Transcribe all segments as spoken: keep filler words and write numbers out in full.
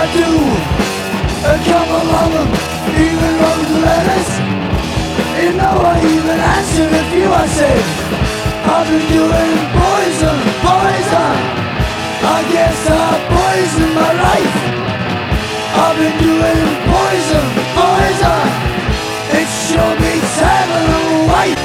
I do. A couple of them even wrote letters. You know I even answered a few. I said, I've been doing poison, poison. I guess I poisoned my life. I've been doing poison, poison. It sure beats having a wife.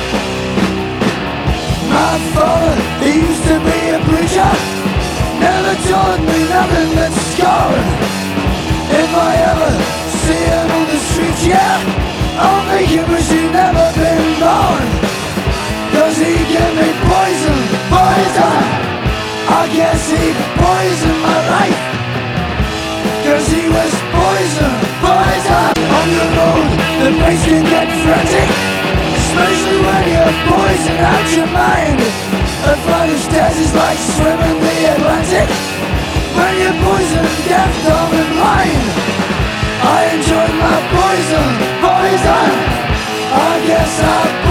My father, he used to be a preacher, never taught me nothing but scorn. If I ever see him on the street, yeah, I'll make him wish he'd never been born. Cause he gave me poison, poison. I guess he poisoned my life. Cause he was poison, poison. On the road, the pace can get frantic, especially when you're poison out your mind. A flight of stairs is like swimming the Atlantic when you're poison, deaf, dumb and blind. I enjoyed my poison, poison. I guess I